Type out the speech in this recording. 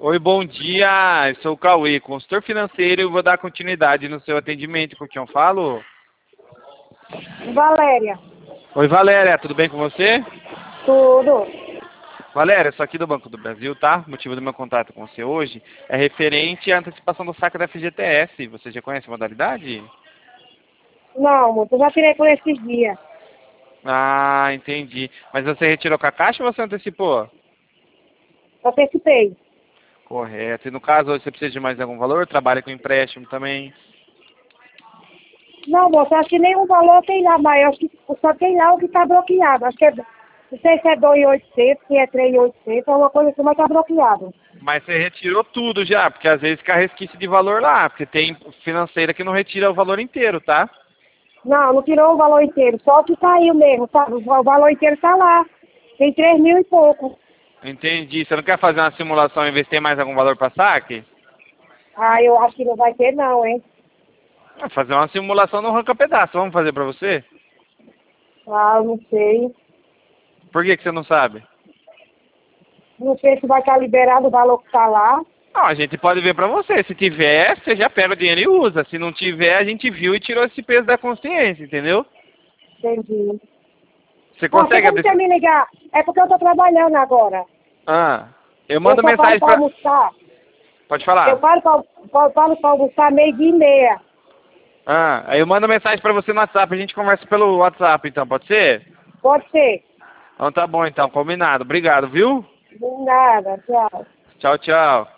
Oi, bom dia. Eu sou o Cauê, consultor financeiro, e vou dar continuidade no seu atendimento. Com quem eu falo? Valéria, Oi, Valéria, tudo bem com você? tudo. Valéria, sou aqui do Banco do Brasil, tá? O motivo do meu contato com você hoje é referente à antecipação do saque da FGTS. Você já conhece a modalidade? Não, moço, eu já tirei por esses dias. Ah, entendi. Mas você retirou com a Caixa ou você antecipou? Eu antecipei. Correto. E no caso, você precisa de mais algum valor? Trabalha com empréstimo também? Não, moço, acho que nenhum valor tem lá, mas eu acho que só tem lá o que está bloqueado. Acho que é, não sei se é 2.800, se é 3.800, é uma coisa assim, mas está bloqueado. Mas você retirou tudo já, porque às vezes fica resquício de valor lá, porque tem financeira que não retira o valor inteiro, tá? Não, não tirou o valor inteiro, só o que caiu mesmo, sabe? O valor inteiro está lá. Tem 3.000 e pouco. Entendi. Você não quer fazer uma simulação e ver se tem mais algum valor para saque? Ah, eu acho que não vai ter não, hein? Fazer uma simulação no arranca-pedaço. Vamos fazer para você? Ah, eu não sei. Por que você não sabe? Não sei se vai estar liberado o valor que está lá. Não, a gente pode ver para você. Se tiver, você já pega o dinheiro e usa. Se não tiver, a gente viu e tirou esse peso da consciência, entendeu? Entendi. Você Não, tem consegue como abrir... você me ligar? É porque eu estou trabalhando agora. Ah, eu Eu mando só paro mensagem para para... almoçar. Pode Eu falar. paro para almoçar 12:30. Ah, aí eu mando mensagem para você no WhatsApp. A gente conversa pelo WhatsApp, então. Pode ser? Pode ser. Então tá bom, então. Combinado. Obrigado, viu? De nada, tchau. Tchau, tchau.